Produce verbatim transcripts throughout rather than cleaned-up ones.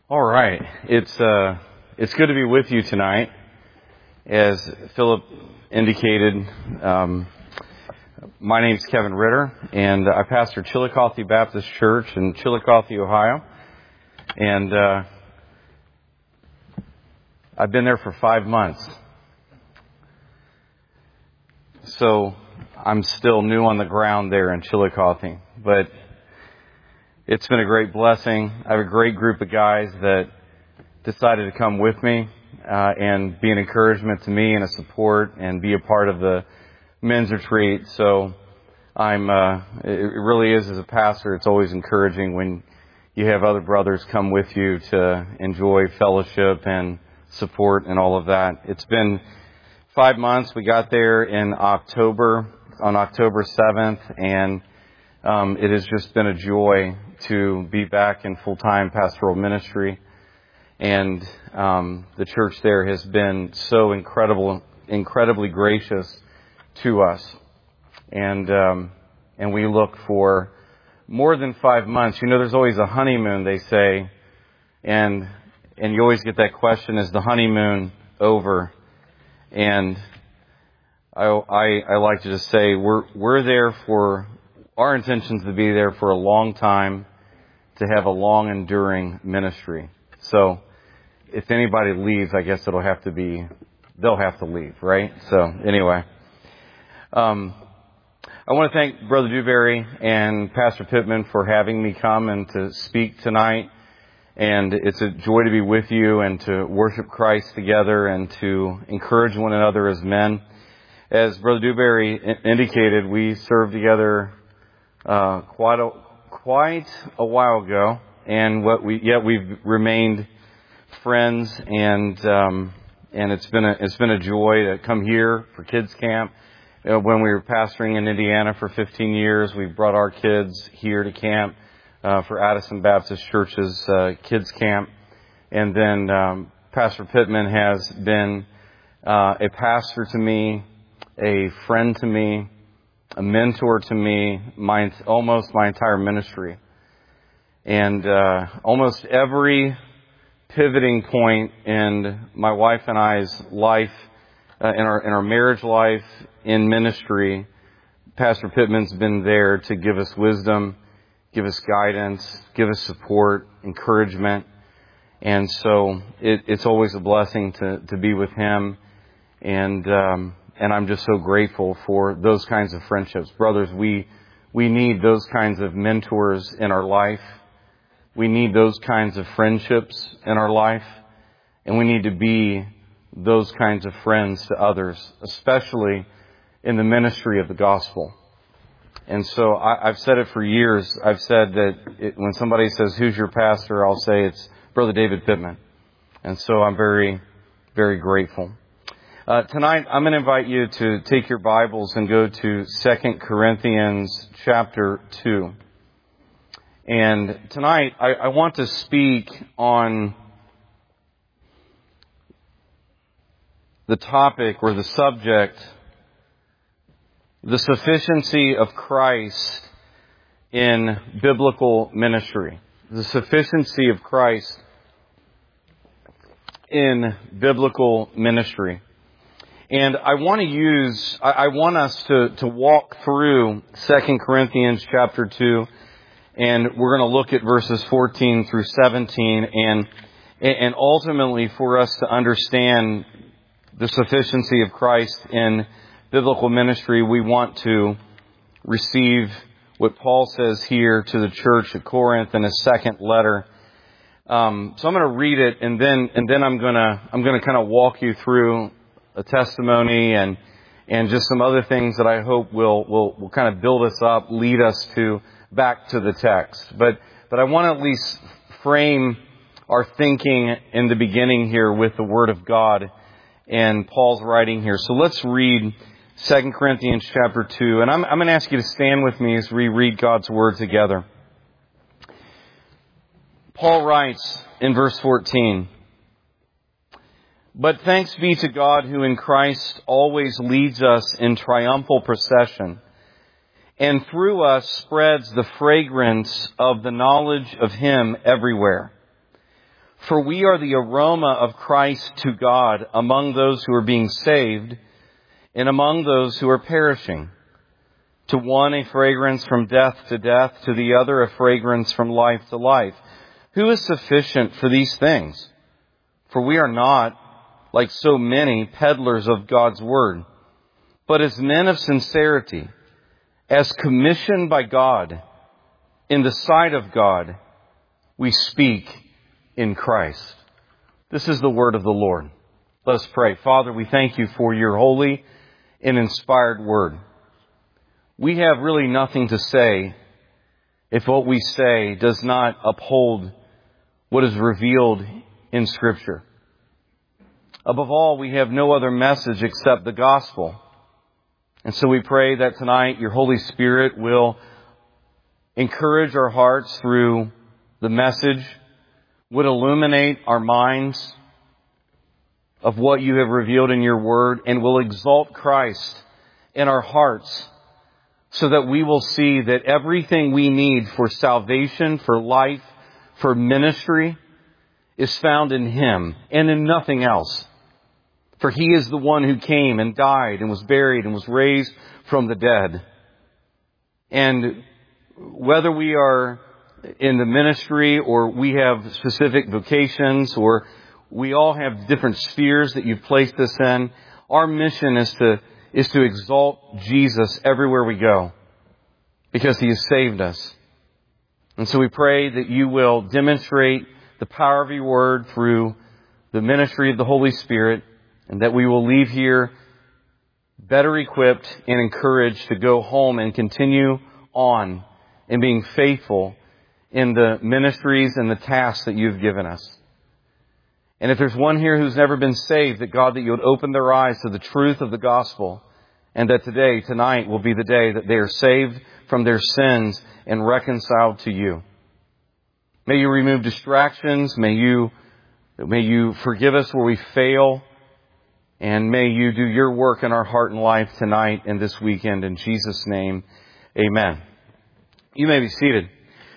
All right. It's uh, it's good to be with you tonight. As Philip indicated, um, my name's Kevin Ritter, and I pastor Chillicothe Baptist Church in Chillicothe, Ohio. And uh, I've been there for five months. So I'm still new on the ground there in Chillicothe. But it's been a great blessing. I have a great group of guys that decided to come with me uh, and be an encouragement to me and a support and be a part of the men's retreat. So I'm. Uh, it really is, as a pastor, it's always encouraging when you have other brothers come with you to enjoy fellowship and support and all of that. It's been five months. We got there in October, on October seventh, and um, it has just been a joy to be back in full-time pastoral ministry. And um, the church there has been so incredible, incredibly gracious to us. And um, and we look for more than five months. You know, there's always a honeymoon, they say. And and you always get that question, is the honeymoon over? And I, I, I like to just say we're we're there for, our intention is to be there for a long time, to have a long enduring ministry. So if anybody leaves, I guess it'll have to be, they'll have to leave, right? So anyway, um, I want to thank Brother Dewberry and Pastor Pittman for having me come and to speak tonight. And it's a joy to be with you and to worship Christ together and to encourage one another as men. As Brother Dewberry indicated, we served together uh, quite a quite a while ago, and what we yet we've remained friends, and um, and it's been a it's been a joy to come here for kids camp. You know, when we were pastoring in Indiana for fifteen years, we brought our kids here to camp uh, for Addison Baptist Church's uh, kids camp, and then um, Pastor Pittman has been uh, a pastor to me, a friend to me, a mentor to me, my almost my entire ministry, and uh, almost every pivoting point in my wife and I's life, uh, in our in our marriage life, in ministry, Pastor Pittman's been there to give us wisdom, give us guidance, give us support, encouragement, and so it, it's always a blessing to to be with him, and um, and I'm just so grateful for those kinds of friendships, brothers. We we need those kinds of mentors in our life. We need those kinds of friendships in our life, and we need to be those kinds of friends to others, especially in the ministry of the gospel. And so I, I've said it for years. I've said that it, when somebody says, "Who's your pastor?" I'll say it's Brother David Pittman. And so I'm very, very grateful. Uh, tonight, I'm going to invite you to take your Bibles and go to Second Corinthians chapter two. And tonight, I, I want to speak on the topic or the subject, the sufficiency of Christ in biblical ministry. The sufficiency of Christ in biblical ministry. And I want to use, I, I want us to, to walk through Second Corinthians chapter two. And we're going to look at verses fourteen through seventeen, and and ultimately for us to understand the sufficiency of Christ in biblical ministry, we want to receive what Paul says here to the church at Corinth in his second letter. Um, so I'm going to read it, and then and then I'm going to I'm going to kind of walk you through a testimony and and just some other things that I hope will will will kind of build us up, lead us to back to the text. But but I want to at least frame our thinking in the beginning here with the Word of God and Paul's writing here. So let's read Second Corinthians chapter two. And I'm, I'm going to ask you to stand with me as we read God's Word together. Paul writes in verse fourteen, "But thanks be to God who in Christ always leads us in triumphal procession, and through us spreads the fragrance of the knowledge of Him everywhere. For we are the aroma of Christ to God among those who are being saved and among those who are perishing. To one a fragrance from death to death, to the other a fragrance from life to life. Who is sufficient for these things? For we are not, like so many, peddlers of God's word, but as men of sincerity, as commissioned by God, in the sight of God, we speak in Christ. This is the word of the Lord. Let us pray. Father, we thank you for your holy and inspired word. We have really nothing to say if what we say does not uphold what is revealed in Scripture. Above all, we have no other message except the gospel. And so we pray that tonight your Holy Spirit will encourage our hearts through the message, would illuminate our minds of what you have revealed in your word, and will exalt Christ in our hearts so that we will see that everything we need for salvation, for life, for ministry is found in Him and in nothing else. For He is the one who came and died and was buried and was raised from the dead. And whether we are in the ministry or we have specific vocations or we all have different spheres that you've placed us in, our mission is to is to exalt Jesus everywhere we go because He has saved us. And so we pray that you will demonstrate the power of your word through the ministry of the Holy Spirit, and that we will leave here better equipped and encouraged to go home and continue on in being faithful in the ministries and the tasks that you've given us. And if there's one here who's never been saved, that God, that you would open their eyes to the truth of the gospel, and that today, tonight, will be the day that they are saved from their sins and reconciled to you. May you remove distractions. May you, may you forgive us where we fail. And may you do your work in our heart and life tonight and this weekend. In Jesus' name, amen. You may be seated.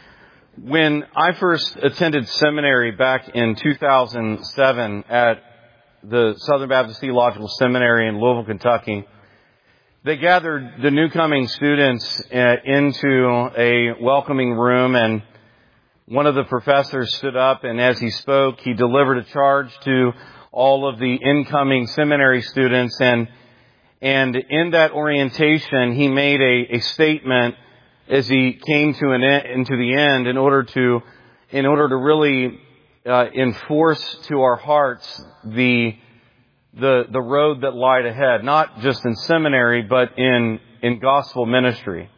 When I first attended seminary back in two thousand seven at the Southern Baptist Theological Seminary in Louisville, Kentucky, they gathered the newcoming students into a welcoming room, and one of the professors stood up, and as he spoke, he delivered a charge to all of the incoming seminary students, and and in that orientation, he made a, a statement as he came to an end, into the end, in order to in order to really uh, enforce to our hearts the the the road that lied ahead, not just in seminary, but in in gospel ministry.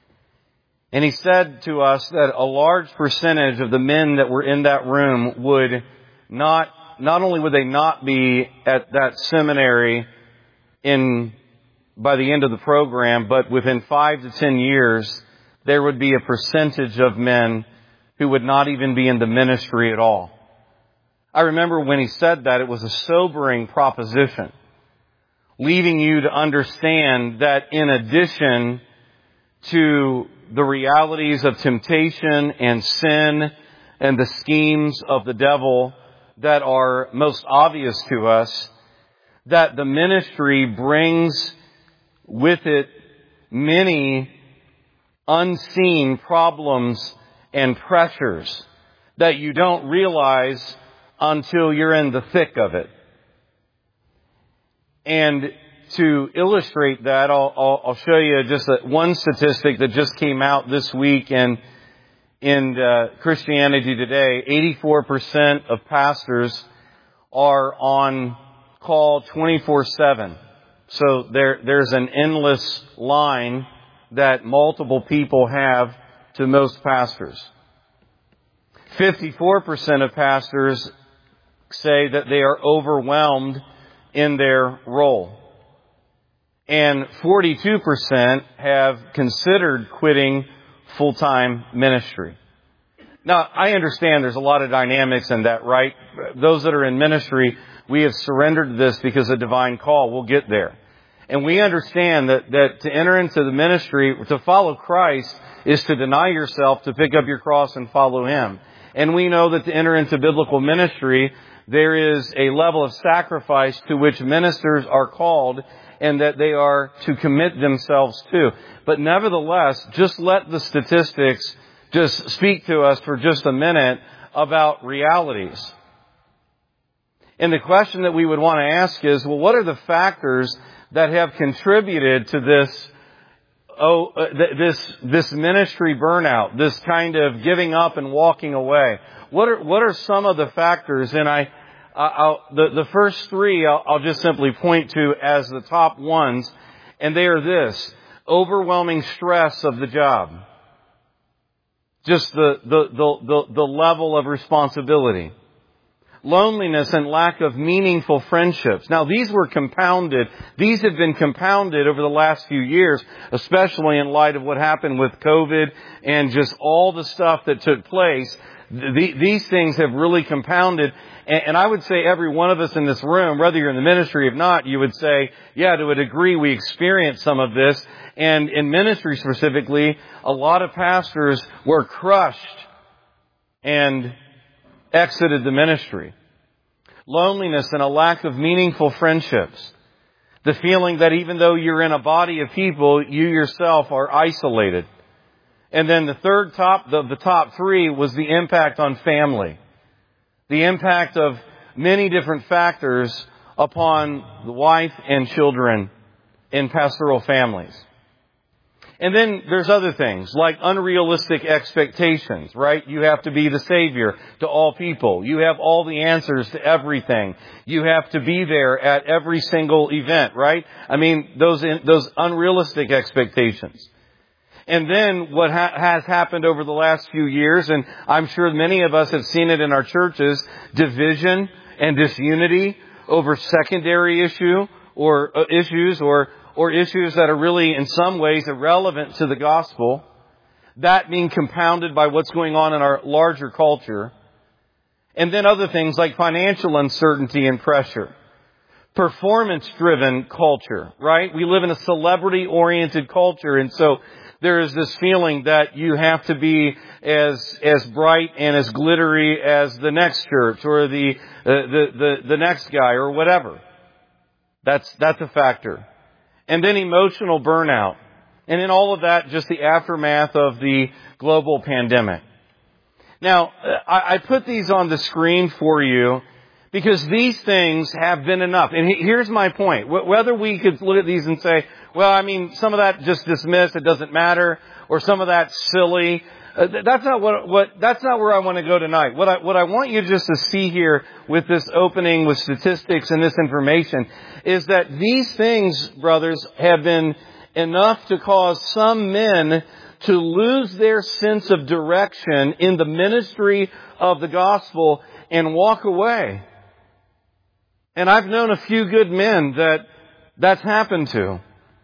And he said to us that a large percentage of the men that were in that room would not Not only would they not be at that seminary in by the end of the program, but within five to ten years, there would be a percentage of men who would not even be in the ministry at all. I remember when he said that, it was a sobering proposition, leaving you to understand that in addition to the realities of temptation and sin and the schemes of the devil that are most obvious to us, that the ministry brings with it many unseen problems and pressures that you don't realize until you're in the thick of it. And to illustrate that, I'll, I'll, I'll show you just a, one statistic that just came out this week in In uh, Christianity Today. eighty-four percent of pastors are on call twenty-four seven. So there, there's an endless line that multiple people have to most pastors. fifty-four percent of pastors say that they are overwhelmed in their role. And forty-two percent have considered quitting full-time ministry. Now, I understand there's a lot of dynamics in that, right? Those that are in ministry, we have surrendered to this because of divine call. We'll get there. And we understand that, that to enter into the ministry, to follow Christ, is to deny yourself, to pick up your cross and follow Him. And we know that to enter into biblical ministry, there is a level of sacrifice to which ministers are called and that they are to commit themselves to. But nevertheless, just let the statistics just speak to us for just a minute about realities. And the question that we would want to ask is, well, what are the factors that have contributed to this, oh, uh, th- this, this ministry burnout, this kind of giving up and walking away? What are, what are some of the factors? And I, I'll, the, the first three I'll, I'll just simply point to as the top ones, and they are this: overwhelming stress of the job. Just the, the, the, the, the level of responsibility. Loneliness and lack of meaningful friendships. Now, these were compounded. These have been compounded over the last few years, especially in light of what happened with COVID and just all the stuff that took place. The, these things have really compounded. And, and I would say every one of us in this room, whether you're in the ministry or not, you would say, yeah, to a degree we experienced some of this. And in ministry specifically, a lot of pastors were crushed and exited the ministry. Loneliness and a lack of meaningful friendships. The feeling that even though you're in a body of people, you yourself are isolated. And then the third top, the, the top three was the impact on family. The impact of many different factors upon the wife and children in pastoral families. And then there's other things like unrealistic expectations, right? You have to be the Savior to all people. You have all the answers to everything. You have to be there at every single event, right? I mean, those those unrealistic expectations. And then what ha- has happened over the last few years, and I'm sure many of us have seen it in our churches, division and disunity over secondary issue or uh, issues or or issues that are really in some ways irrelevant to the gospel. That being compounded by what's going on in our larger culture. And then other things like financial uncertainty and pressure. Performance-driven culture, right? We live in a celebrity-oriented culture, and so there is this feeling that you have to be as as bright and as glittery as the next church or the uh, the, the the next guy or whatever. That's that's a factor. And then emotional burnout. And in all of that, just the aftermath of the global pandemic. Now, I, I put these on the screen for you because these things have been enough. And here's my point. Whether we could look at these and say, well, I mean, some of that just dismissed, it doesn't matter, or some of that's silly. Uh, that's not what, what, that's not where I want to go tonight. What I, what I want you just to see here with this opening with statistics and this information is that these things, brothers, have been enough to cause some men to lose their sense of direction in the ministry of the gospel and walk away. And I've known a few good men that that's happened to.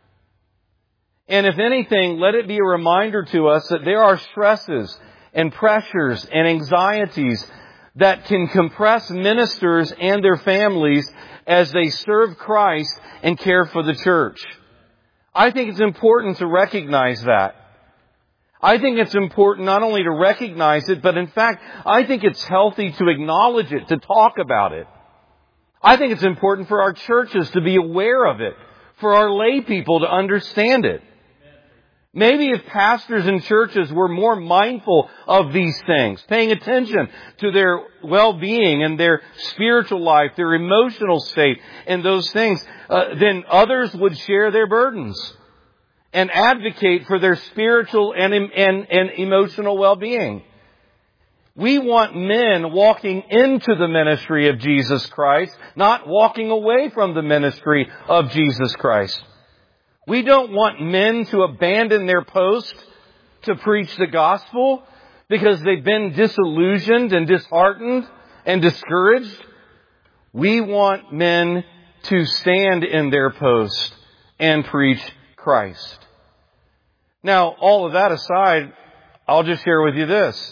And if anything, let it be a reminder to us that there are stresses and pressures and anxieties that can compress ministers and their families as they serve Christ and care for the church. I think it's important to recognize that. I think it's important not only to recognize it, but in fact, I think it's healthy to acknowledge it, to talk about it. I think it's important for our churches to be aware of it, for our lay people to understand it. Maybe if pastors and churches were more mindful of these things, paying attention to their well-being and their spiritual life, their emotional state, and those things, uh, then others would share their burdens and advocate for their spiritual and, and, and emotional well-being. We want men walking into the ministry of Jesus Christ, not walking away from the ministry of Jesus Christ. We don't want men to abandon their post to preach the gospel because they've been disillusioned and disheartened and discouraged. We want men to stand in their post and preach Christ. Now, all of that aside, I'll just share with you this.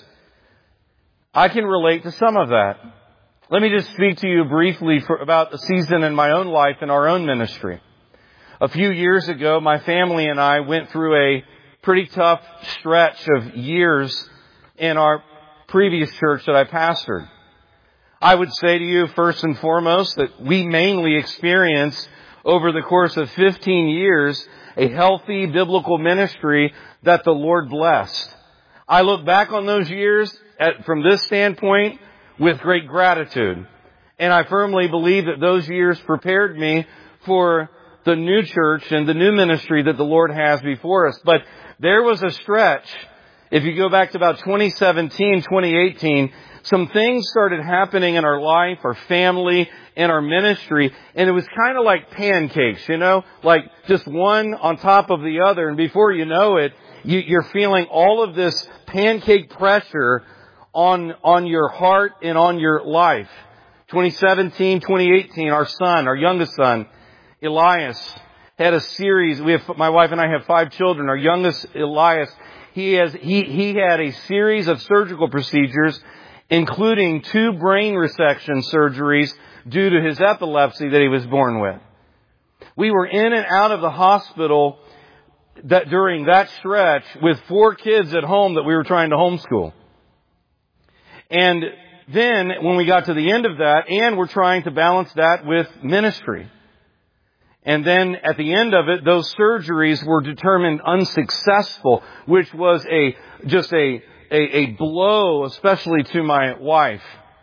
I can relate to some of that. Let me just speak to you briefly for about the season in my own life in our own ministry. A few years ago, my family and I went through a pretty tough stretch of years in our previous church that I pastored. I would say to you, first and foremost, that we mainly experienced over the course of fifteen years a healthy biblical ministry that the Lord blessed. I look back on those years at, from this standpoint with great gratitude. And I firmly believe that those years prepared me for the new church and the new ministry that the Lord has before us. But there was a stretch, if you go back to about twenty seventeen, twenty eighteen, some things started happening in our life, our family, and our ministry, and it was kind of like pancakes, you know, like just one on top of the other, and before you know it, you, you're feeling all of this pancake pressure on, on your heart and on your life. twenty seventeen, twenty eighteen, our son, our youngest son, Elias, had a series. We have, my wife and I have five children. Our youngest, Elias, he has, he, he had a series of surgical procedures, including two brain resection surgeries due to his epilepsy that he was born with. We were in and out of the hospital that during that stretch with four kids at home that we were trying to homeschool. And then when we got to the end of that, and we're trying to balance that with ministry. And then at the end of it, those surgeries were determined unsuccessful, which was a, just a, a, a blow, especially to my wife.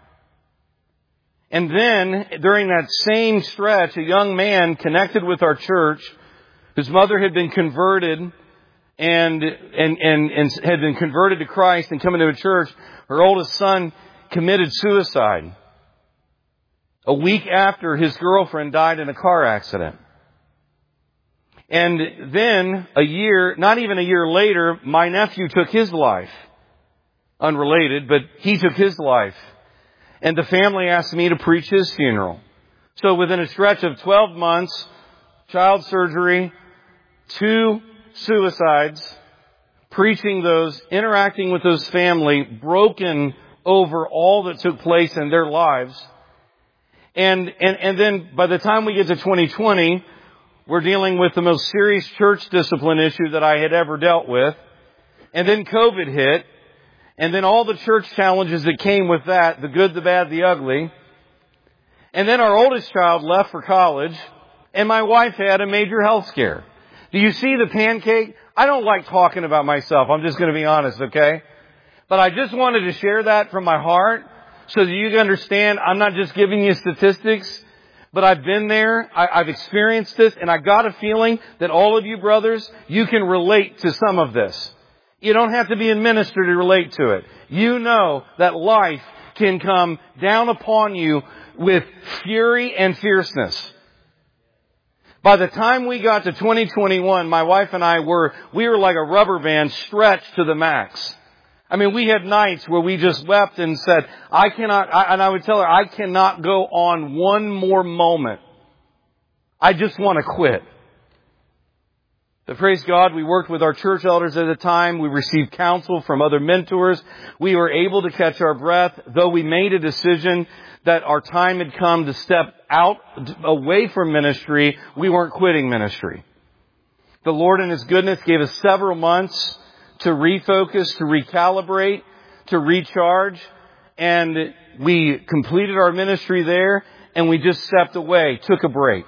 And then during that same stretch, a young man connected with our church, whose mother had been converted and, and, and, and had been converted to Christ and come into a church, her oldest son committed suicide a week after his girlfriend died in a car accident. And then a year, not even a year later, my nephew took his life. Unrelated, but he took his life. And the family asked me to preach his funeral. So within a stretch of twelve months, child surgery, two suicides, preaching those, interacting with those family, broken over all that took place in their lives. And, and, and then by the time we get to twenty twenty, we're dealing with the most serious church discipline issue that I had ever dealt with. And then COVID hit. And then all the church challenges that came with that, the good, the bad, the ugly. And then our oldest child left for college. And my wife had a major health scare. Do you see the pancake? I don't like talking about myself. I'm just going to be honest, okay? But I just wanted to share that from my heart so that you can understand I'm not just giving you statistics, but I've been there. I, I've experienced this, and I got a feeling that all of you brothers, you can relate to some of this. You don't have to be a minister to relate to it. You know that life can come down upon you with fury and fierceness. By the time we got to twenty twenty-one, my wife and I were, we were like a rubber band stretched to the max. I mean, we had nights where we just wept and said, I cannot, I, and I would tell her, I cannot go on one more moment. I just want to quit. But praise God, we worked with our church elders at the time. We received counsel from other mentors. We were able to catch our breath, though we made a decision that our time had come to step out, away from ministry. We weren't quitting ministry. The Lord in His goodness gave us several months to refocus, to recalibrate, to recharge. And we completed our ministry there, and we just stepped away, took a break.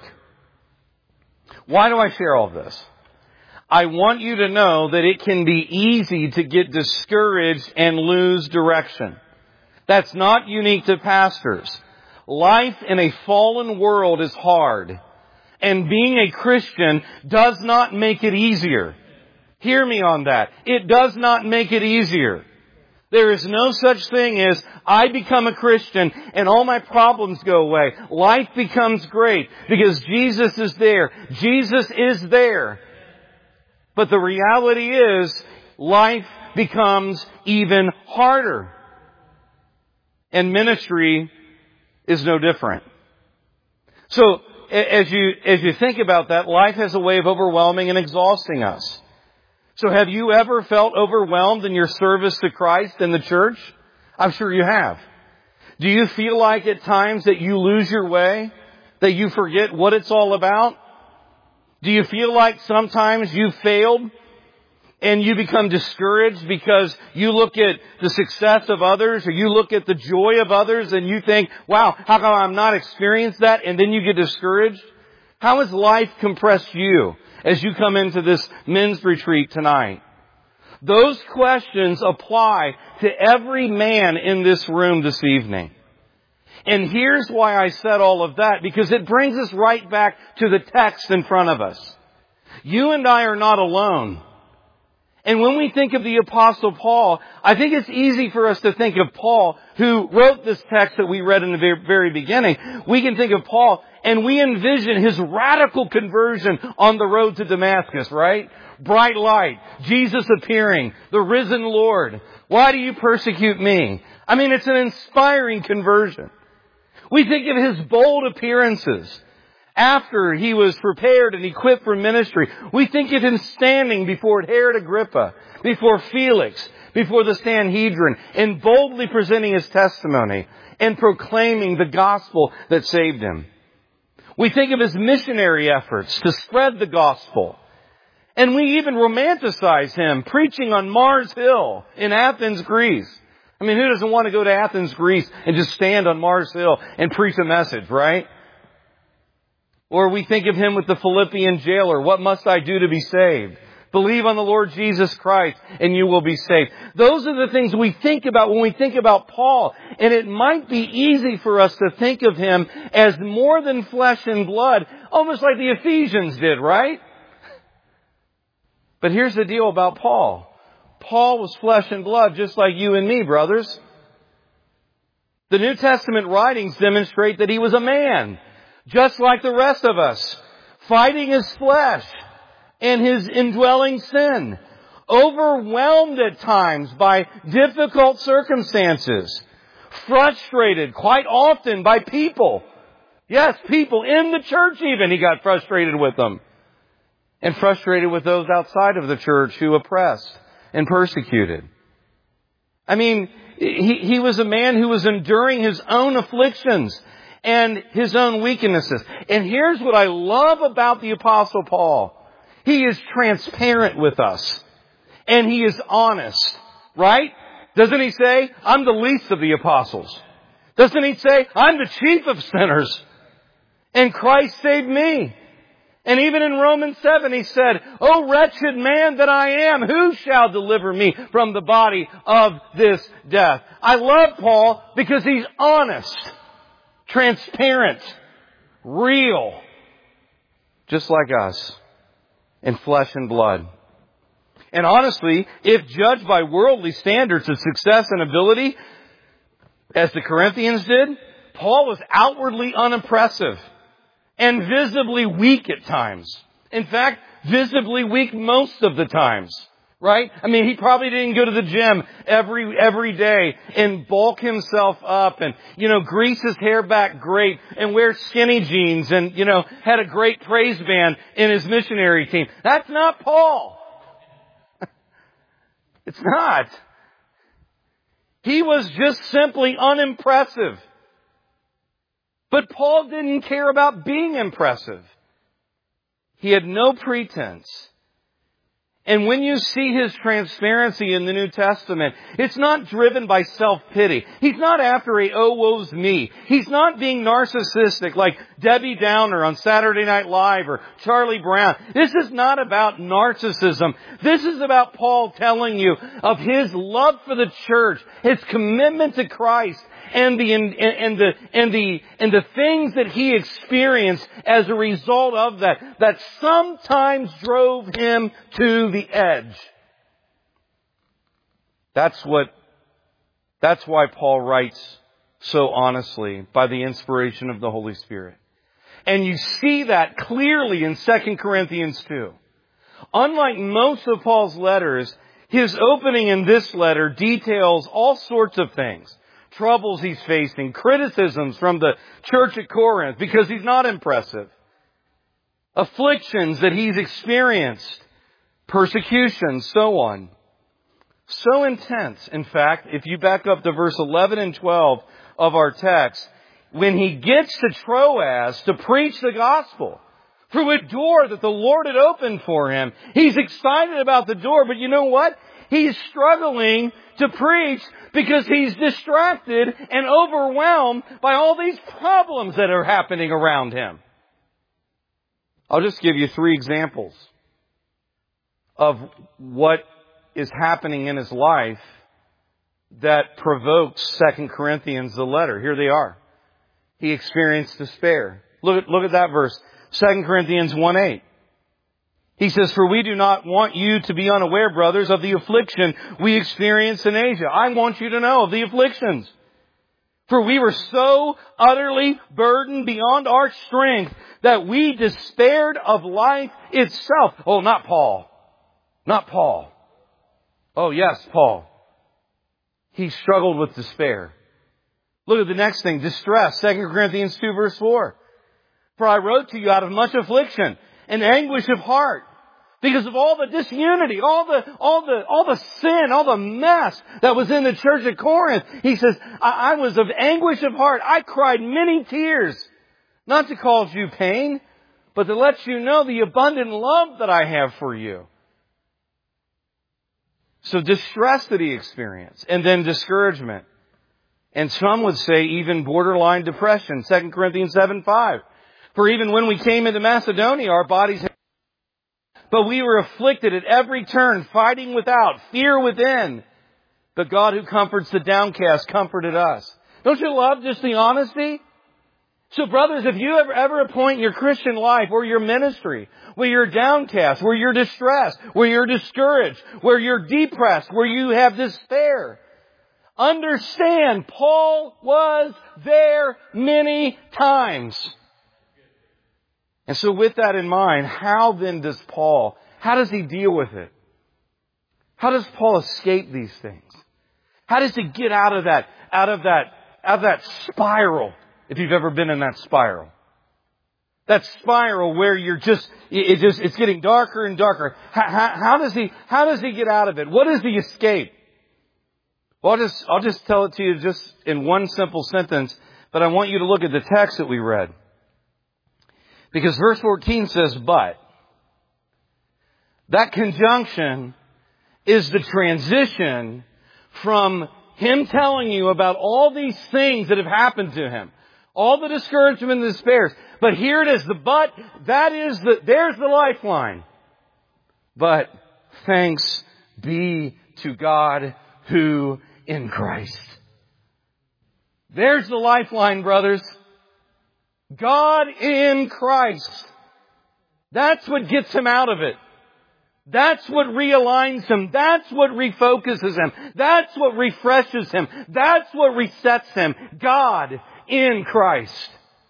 Why do I share all this? I want you to know that it can be easy to get discouraged and lose direction. That's not unique to pastors. Life in a fallen world is hard. And being a Christian does not make it easier. Hear me on that. It does not make it easier. There is no such thing as I become a Christian and all my problems go away. Life becomes great because Jesus is there. Jesus is there. But the reality is, life becomes even harder. And ministry is no different. So, as you, as you think about that, life has a way of overwhelming and exhausting us. So have you ever felt overwhelmed in your service to Christ and the church? I'm sure you have. Do you feel like at times that you lose your way? That you forget what it's all about? Do you feel like sometimes you failed? and you become discouraged because you look at the success of others or you look at the joy of others and you think, wow, how come I'm not experiencing that? And then you get discouraged. How has life compressed you as you come into this men's retreat tonight? Those questions apply to every man in this room this evening. And here's why I said all of that, because it brings us right back to the text in front of us. You and I are not alone. And when we think of the Apostle Paul, I think it's easy for us to think of Paul, who wrote this text that we read in the very beginning. We can think of Paul and we envision his radical conversion on the road to Damascus, right? Bright light, Jesus appearing, the risen Lord. Why do you persecute me? I mean, it's an inspiring conversion. We think of his bold appearances after he was prepared and equipped for ministry. We think of him standing before Herod Agrippa, before Felix, before the Sanhedrin, and boldly presenting his testimony and proclaiming the gospel that saved him. We think of his missionary efforts to spread the gospel. And we even romanticize him preaching on Mars Hill in Athens, Greece. I mean, who doesn't want to go to Athens, Greece and just stand on Mars Hill and preach a message, right? Or we think of him with the Philippian jailer. What must I do to be saved? Believe on the Lord Jesus Christ and you will be saved. Those are the things we think about when we think about Paul. And it might be easy for us to think of him as more than flesh and blood, almost like the Ephesians did, right? But here's the deal about Paul. Paul was flesh and blood just like you and me, brothers. The New Testament writings demonstrate that he was a man, just like the rest of us, fighting his flesh and his indwelling sin, overwhelmed at times by difficult circumstances, frustrated quite often by people. Yes, people in the church even, he got frustrated with them. And frustrated with those outside of the church who oppressed and persecuted. I mean, he, he was a man who was enduring his own afflictions and his own weaknesses. And here's what I love about the Apostle Paul. He is transparent with us. And he is honest. Right? Doesn't he say, I'm the least of the apostles? Doesn't he say, I'm the chief of sinners? And Christ saved me. And even in Romans seven, he said, O wretched man that I am, who shall deliver me from the body of this death? I love Paul because he's honest, transparent, real, just like us, in flesh and blood. And honestly, if judged by worldly standards of success and ability, as the Corinthians did, Paul was outwardly unimpressive. And visibly weak at times. In fact, visibly weak most of the times. Right? I mean, he probably didn't go to the gym every, every day and bulk himself up and, you know, grease his hair back great and wear skinny jeans and, you know, had a great praise band in his missionary team. That's not Paul. It's not. He was just simply unimpressive. But Paul didn't care about being impressive. He had no pretense. And when you see his transparency in the New Testament, it's not driven by self-pity. He's not after a oh woe's me. He's not being narcissistic like Debbie Downer on Saturday Night Live or Charlie Brown. This is not about narcissism. This is about Paul telling you of his love for the church, his commitment to Christ, and the and, and the and the and the things that he experienced as a result of that, that sometimes drove him to the edge. That's what that's why Paul writes so honestly by the inspiration of the Holy Spirit. And you see that clearly in Second Corinthians two. Unlike most of Paul's letters, his opening in this letter details all sorts of things. Troubles he's facing, criticisms from the church at Corinth because he's not impressive, afflictions that he's experienced, persecution, so on. So intense, in fact, if you back up to verse eleven and twelve of our text, when he gets to Troas to preach the gospel, through a door that the Lord had opened for him. He's excited about the door, but you know what? He's struggling to preach because he's distracted and overwhelmed by all these problems that are happening around him. I'll just give you three examples of what is happening in his life that provokes Second Corinthians, the letter. Here they are. He experienced despair. Look at, look at that verse. Second Corinthians one eight. He says, "For we do not want you to be unaware, brothers, of the affliction we experienced in Asia." I want you to know of the afflictions. "For we were so utterly burdened beyond our strength that we despaired of life itself." Oh, not Paul. Not Paul. Oh, yes, Paul. He struggled with despair. Look at the next thing. Distress. Second Corinthians two verse four. "For I wrote to you out of much affliction and anguish of heart, because of all the disunity, all the, all the, all the sin, all the mess that was in the church at Corinth." He says, I, I was of anguish of heart. I cried many tears, not to cause you pain, but to let you know the abundant love that I have for you. So distress that he experienced, and then discouragement. And some would say even borderline depression. Second Corinthians seven five. "For even when we came into Macedonia, our bodies had... but we were afflicted at every turn, fighting without, fear within. But God who comforts the downcast comforted us." Don't you love just the honesty? So brothers, if you ever, ever a point in your Christian life or your ministry where you're downcast, where you're distressed, where you're discouraged, where you're depressed, where you have despair, understand Paul was there many times. And so with that in mind, how then does Paul, how does he deal with it? How does Paul escape these things? How does he get out of that, out of that, out of that spiral, if you've ever been in that spiral? That spiral where you're just, it just, it's getting darker and darker. How, how, how does he, how does he get out of it? What is the escape? Well, I'll just, I'll just tell it to you just in one simple sentence, but I want you to look at the text that we read. Because verse fourteen says, "But." That conjunction is the transition from him telling you about all these things that have happened to him. All the discouragement and despairs. But here it is, the but, that is the, there's the lifeline. "But thanks be to God who in Christ." There's the lifeline, brothers. God in Christ. That's what gets him out of it. That's what realigns him. That's what refocuses him. That's what refreshes him. That's what resets him. God in Christ.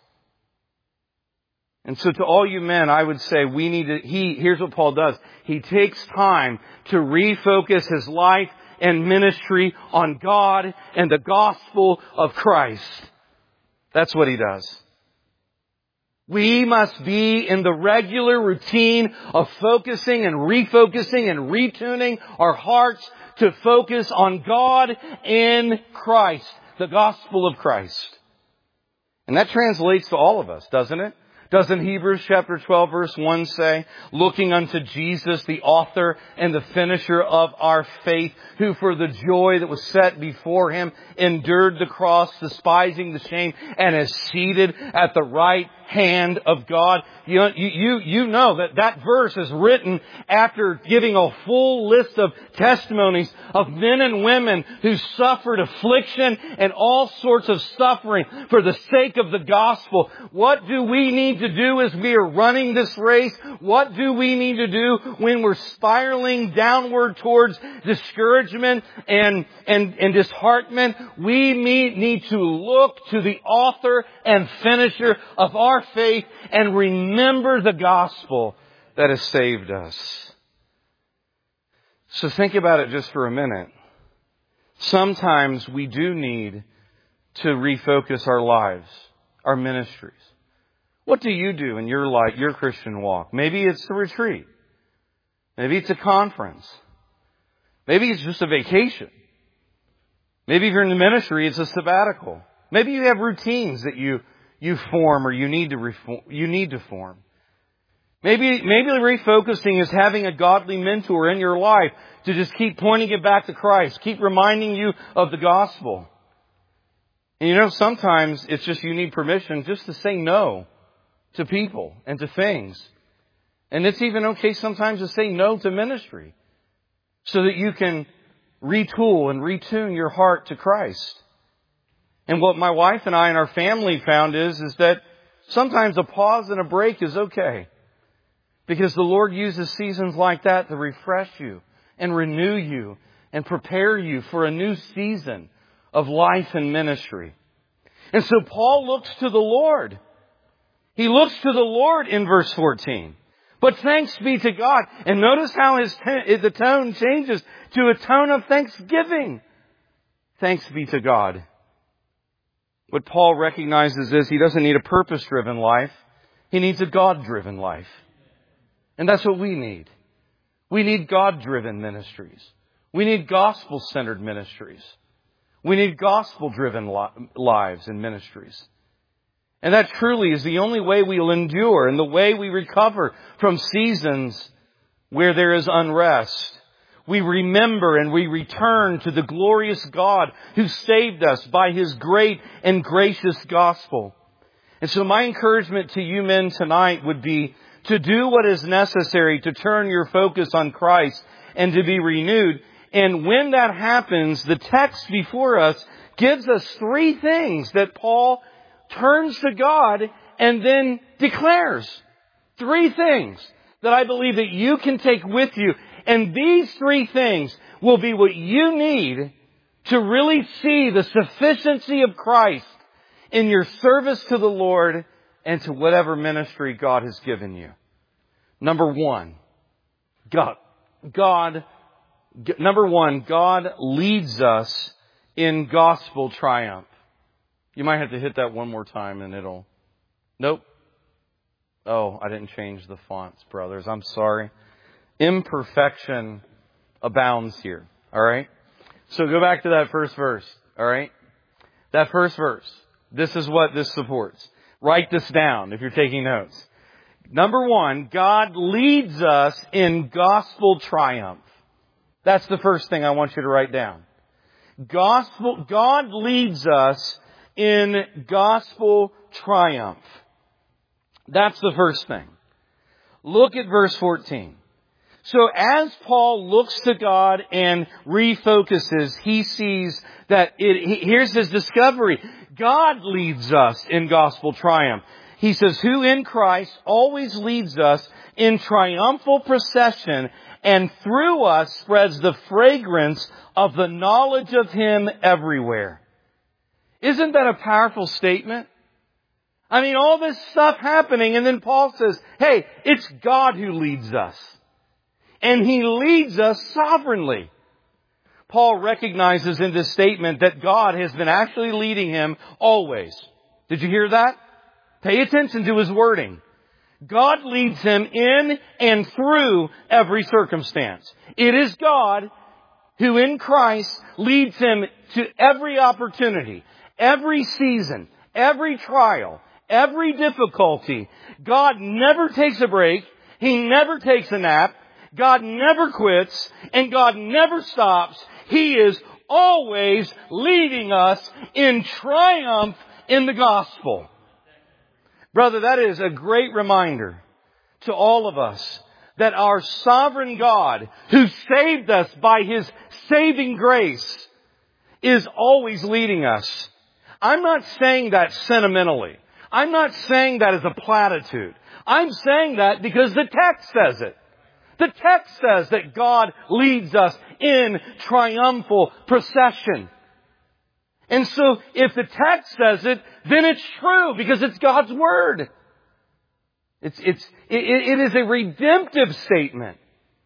And so to all you men, I would say we need to, he, here's what Paul does. He takes time to refocus his life and ministry on God and the gospel of Christ. That's what he does. We must be in the regular routine of focusing and refocusing and retuning our hearts to focus on God in Christ, the gospel of Christ. And that translates to all of us, doesn't it? Doesn't Hebrews chapter twelve verse one say, "Looking unto Jesus, the author and the finisher of our faith, who for the joy that was set before him endured the cross, despising the shame, and is seated at the right hand of God." You, you, you know that that verse is written after giving a full list of testimonies of men and women who suffered affliction and all sorts of suffering for the sake of the gospel. What do we need to do as we are running this race? What do we need to do when we're spiraling downward towards discouragement and, and, and disheartenment? We need to look to the author and finisher of our faith and remember the gospel that has saved us. So think about it just for a minute. Sometimes we do need to refocus our lives, our ministries. What do you do in your life, your Christian walk? Maybe it's a retreat. Maybe it's a conference. Maybe it's just a vacation. Maybe if you're in the ministry, it's a sabbatical. Maybe you have routines that you, you form or you need to reform, you need to form. Maybe, maybe refocusing is having a godly mentor in your life to just keep pointing it back to Christ, keep reminding you of the gospel. And you know, sometimes it's just you need permission just to say no to people and to things. And it's even okay sometimes to say no to ministry so that you can retool and retune your heart to Christ. And what my wife and I and our family found is, is that sometimes a pause and a break is okay. Because the Lord uses seasons like that to refresh you and renew you and prepare you for a new season of life and ministry. And so Paul looks to the Lord. He looks to the Lord in verse fourteen. But thanks be to God. And notice how his t- the tone changes to a tone of thanksgiving. Thanks be to God. What Paul recognizes is he doesn't need a purpose-driven life. He needs a God-driven life. And that's what we need. We need God-driven ministries. We need gospel-centered ministries. We need gospel-driven li- lives and ministries. And that truly is the only way we'll endure and the way we recover from seasons where there is unrest. We remember and we return to the glorious God who saved us by His great and gracious gospel. And so my encouragement to you men tonight would be to do what is necessary to turn your focus on Christ and to be renewed. And when that happens, the text before us gives us three things that Paul turns to God and then declares. Three things that I believe that you can take with you. And these three things will be what you need to really see the sufficiency of Christ in your service to the Lord and to whatever ministry God has given you. Number one, God, God, number one, God leads us in gospel triumph. You might have to hit that one more time and it'll, nope. Oh, I didn't change the fonts, brothers. I'm sorry. Imperfection abounds here. All right. So go back to that first verse. All right. That first verse. This is what this supports. Write this down if you're taking notes. Number one, God leads us in gospel triumph. That's the first thing I want you to write down. Gospel, God leads us in gospel triumph. That's the first thing. Look at verse fourteen. So as Paul looks to God and refocuses, he sees that it, he, here's his discovery. God leads us in gospel triumph. He says, who in Christ always leads us in triumphal procession and through us spreads the fragrance of the knowledge of Him everywhere. Isn't that a powerful statement? I mean, all this stuff happening, and then Paul says, hey, it's God who leads us. And He leads us sovereignly. Paul recognizes in this statement that God has been actually leading him always. Did you hear that? Pay attention to his wording. God leads him in and through every circumstance. It is God who in Christ leads him to every opportunity, every season, every trial, every difficulty. God never takes a break. He never takes a nap. God never quits, and God never stops. He is always leading us in triumph in the gospel. Brother, that is a great reminder to all of us that our sovereign God, who saved us by His saving grace, is always leading us. I'm not saying that sentimentally. I'm not saying that as a platitude. I'm saying that because the text says it. The text says that God leads us in triumphal procession. And so if the text says it, then it's true because it's God's Word. It's, it's, it, it is a redemptive statement.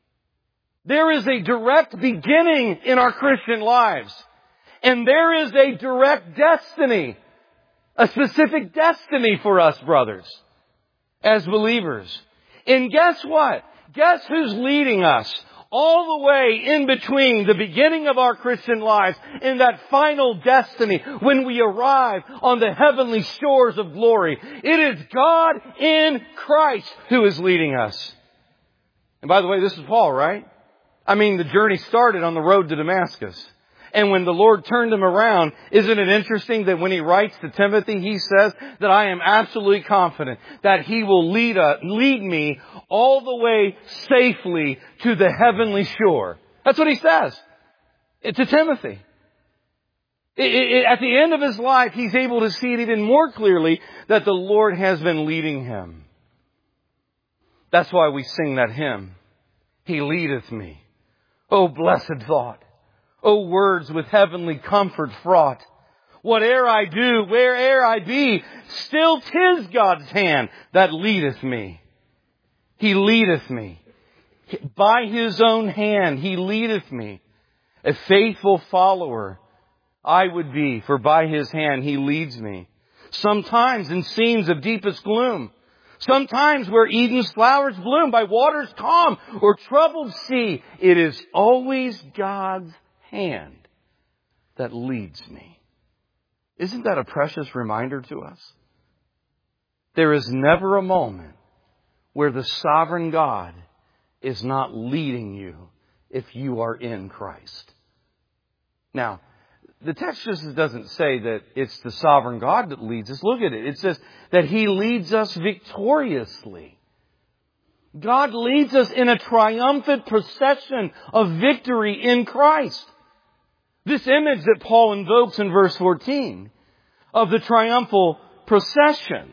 There is a direct beginning in our Christian lives. And there is a direct destiny, a specific destiny for us, brothers, as believers. And guess what? Guess who's leading us all the way in between the beginning of our Christian lives and that final destiny when we arrive on the heavenly shores of glory. It is God in Christ who is leading us. And by the way, this is Paul, right? I mean, the journey started on the road to Damascus. And when the Lord turned him around, isn't it interesting that when he writes to Timothy, he says that I am absolutely confident that he will lead uh, lead me all the way safely to the heavenly shore. That's what he says to Timothy. It, it, at the end of his life, he's able to see it even more clearly that the Lord has been leading him. That's why we sing that hymn. He leadeth me. Oh, blessed thought. Oh, words with heavenly comfort fraught. Whate'er I do, where'er I be, still 'tis God's hand that leadeth me. He leadeth me. By His own hand, He leadeth me. A faithful follower I would be, for by His hand He leads me. Sometimes in scenes of deepest gloom. Sometimes where Eden's flowers bloom by waters calm or troubled sea. It is always God's hand that leads me. Isn't that a precious reminder to us? There is never a moment where the sovereign God is not leading you if you are in Christ. Now, the text just doesn't say that it's the sovereign God that leads us. Look at it. It says that He leads us victoriously. God leads us in a triumphant procession of victory in Christ. This image that Paul invokes in verse fourteen of the triumphal procession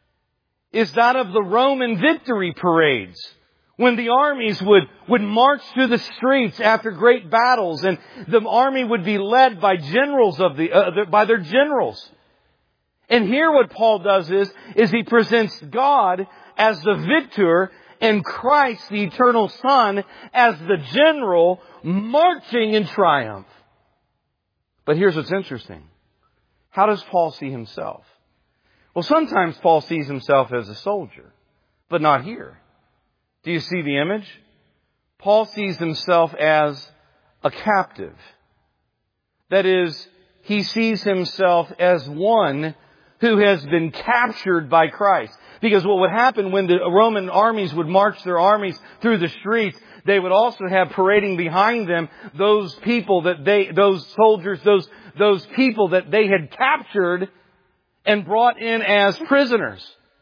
is that of the Roman victory parades, when the armies would, would march through the streets after great battles, and the army would be led by generals of the, uh, by their generals. And here what Paul does is, is he presents God as the victor and Christ, the eternal Son, as the general marching in triumph. But here's what's interesting. How does Paul see himself? Well, sometimes Paul sees himself as a soldier, but not here. Do you see the image? Paul sees himself as a captive. That is, he sees himself as one who has been captured by Christ. Because what would happen when the Roman armies would march their armies through the streets, they would also have parading behind them those people that they, those soldiers, those, those people that they had captured and brought in as prisoners.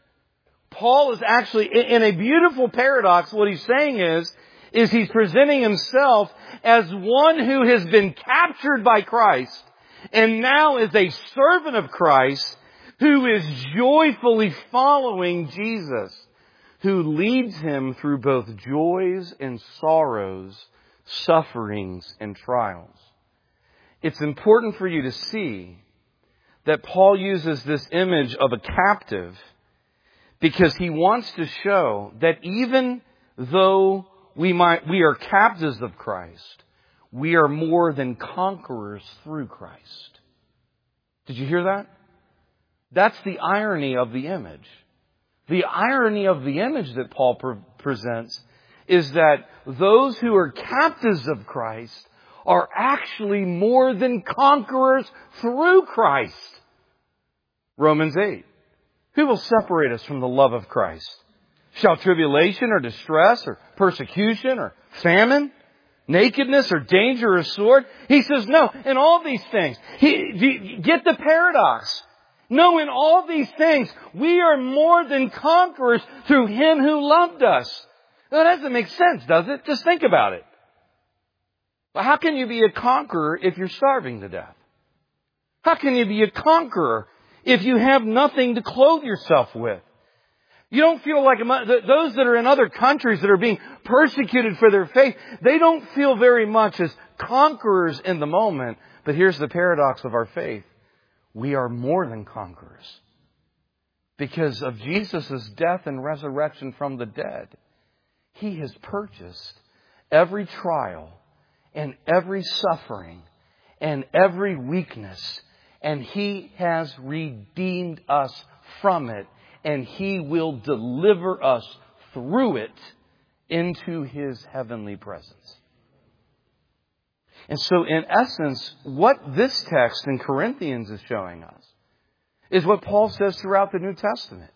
Paul is actually, in a beautiful paradox, what he's saying is, is he's presenting himself as one who has been captured by Christ and now is a servant of Christ who is joyfully following Jesus, who leads him through both joys and sorrows, sufferings and trials. It's important for you to see that Paul uses this image of a captive because he wants to show that even though we might, we are captives of Christ, we are more than conquerors through Christ. Did you hear that? That's the irony of the image. The irony of the image that Paul pre- presents is that those who are captives of Christ are actually more than conquerors through Christ. Romans eight. Who will separate us from the love of Christ? Shall tribulation or distress or persecution or famine, nakedness or danger or sword? He says no. In all these things, he, do you get the paradox? No, in all these things, we are more than conquerors through Him who loved us. Now, that doesn't make sense, does it? Just think about it. Well, how can you be a conqueror if you're starving to death? How can you be a conqueror if you have nothing to clothe yourself with? You don't feel like those that are in other countries that are being persecuted for their faith, they don't feel very much as conquerors in the moment. But here's the paradox of our faith. We are more than conquerors. Because of Jesus' death and resurrection from the dead, He has purchased every trial and every suffering and every weakness. And He has redeemed us from it. And He will deliver us through it into His heavenly presence. And so in essence, what this text in Corinthians is showing us is what Paul says throughout the New Testament.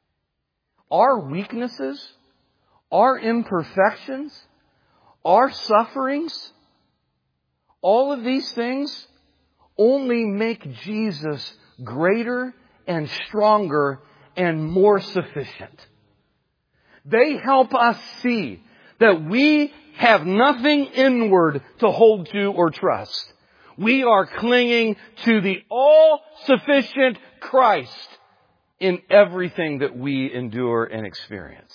Our weaknesses, our imperfections, our sufferings, all of these things only make Jesus greater and stronger and more sufficient. They help us see that we have nothing inward to hold to or trust. We are clinging to the all-sufficient Christ in everything that we endure and experience.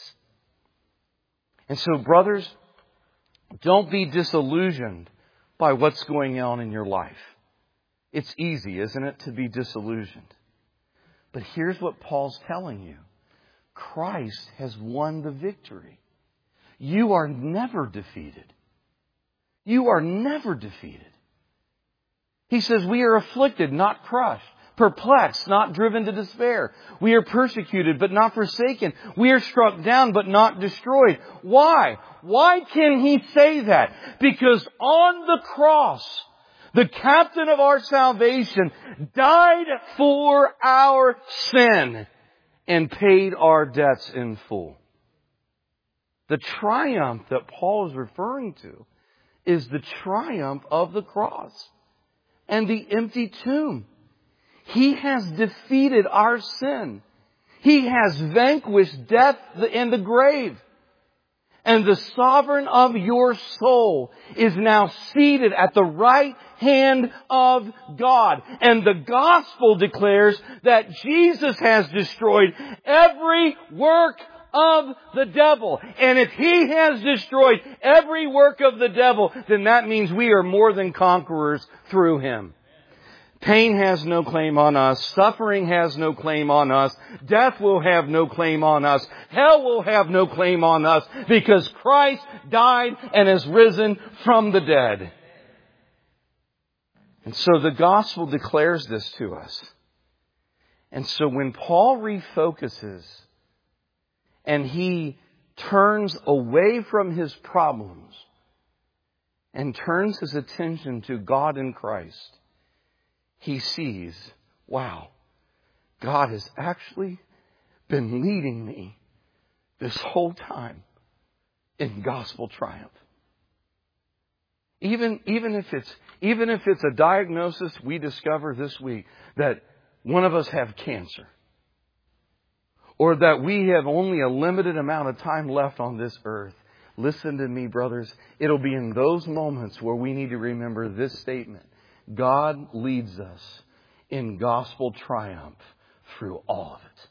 And so, brothers, don't be disillusioned by what's going on in your life. It's easy, isn't it, to be disillusioned? But here's what Paul's telling you. Christ has won the victory. You are never defeated. You are never defeated. He says we are afflicted, not crushed. Perplexed, not driven to despair. We are persecuted, but not forsaken. We are struck down, but not destroyed. Why? Why can he say that? Because on the cross, the captain of our salvation died for our sin and paid our debts in full. The triumph that Paul is referring to is the triumph of the cross and the empty tomb. He has defeated our sin. He has vanquished death and the grave. And the sovereign of your soul is now seated at the right hand of God. And the gospel declares that Jesus has destroyed every work of the devil. And if He has destroyed every work of the devil, then that means we are more than conquerors through Him. Pain has no claim on us. Suffering has no claim on us. Death will have no claim on us. Hell will have no claim on us because Christ died and has risen from the dead. And so the gospel declares this to us. And so when Paul refocuses and he turns away from his problems and turns his attention to God in Christ, he sees, wow, God has actually been leading me this whole time in gospel triumph. Even, even if it's, even if it's a diagnosis we discover this week that one of us have cancer, or that we have only a limited amount of time left on this earth, listen to me, brothers. It'll be in those moments where we need to remember this statement. God leads us in gospel triumph through all of it.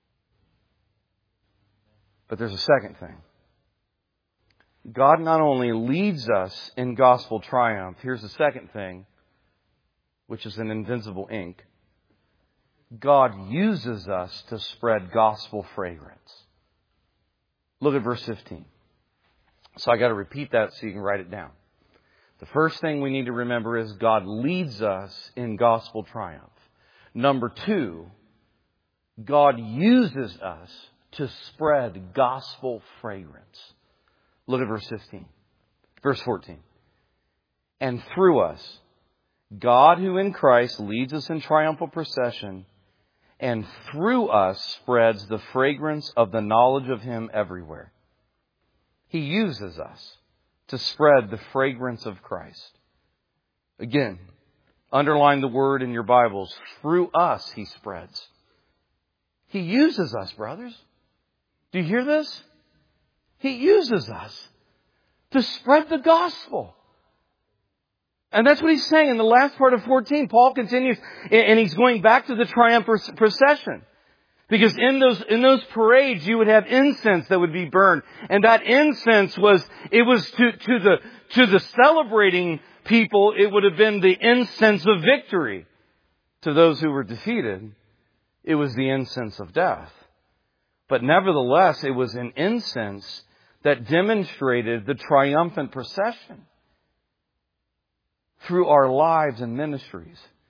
But there's a second thing. God not only leads us in gospel triumph, here's the second thing, which is an invincible ink. God uses us to spread gospel fragrance. Look at verse fifteen. So I got to repeat that so you can write it down. The first thing we need to remember is God leads us in gospel triumph. Number two, God uses us to spread gospel fragrance. Look at verse fifteen. Verse fourteen. And through us, God who in Christ leads us in triumphal procession, and through us spreads the fragrance of the knowledge of Him everywhere. He uses us to spread the fragrance of Christ. Again, underline the word in your Bibles. Through us He spreads. He uses us, brothers. Do you hear this? He uses us to spread the gospel. And that's what he's saying in the last part of fourteen. Paul continues, and he's going back to the triumphal procession. Because in those, in those parades, you would have incense that would be burned. And that incense was, it was to, to the, to the celebrating people, it would have been the incense of victory. To those who were defeated, it was the incense of death. But nevertheless, it was an incense that demonstrated the triumphant procession through our lives and ministries.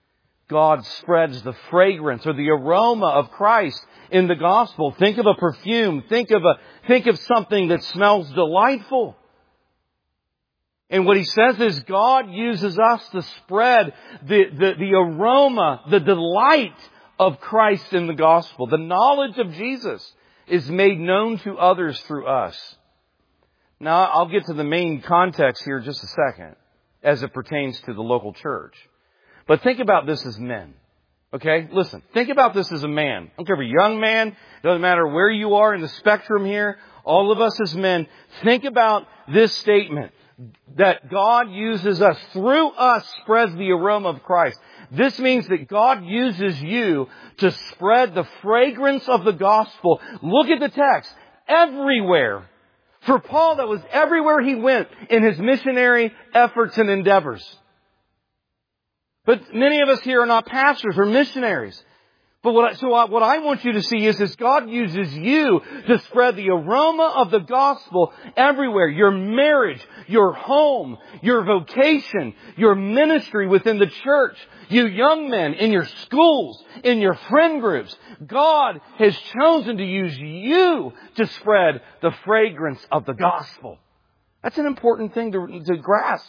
God spreads the fragrance or the aroma of Christ in the gospel. Think of a perfume. Think of a, think of something that smells delightful. And what he says is God uses us to spread the, the, the aroma, the delight of Christ in the gospel. The knowledge of Jesus is made known to others through us. Now, I'll get to the main context here in just a second as it pertains to the local church. But think about this as men. Okay? Listen, think about this as a man. I don't care if you're a young man, doesn't matter where you are in the spectrum here, all of us as men, think about this statement. That God uses us, through us spreads the aroma of Christ. This means that God uses you to spread the fragrance of the gospel. Look at the text. Everywhere. For Paul, that was everywhere he went in his missionary efforts and endeavors. But many of us here are not pastors or missionaries. But what I, so I, what I want you to see is, is God uses you to spread the aroma of the gospel everywhere. Your marriage, your home, your vocation, your ministry within the church, you young men in your schools, in your friend groups. God has chosen to use you to spread the fragrance of the gospel. That's an important thing to, to grasp.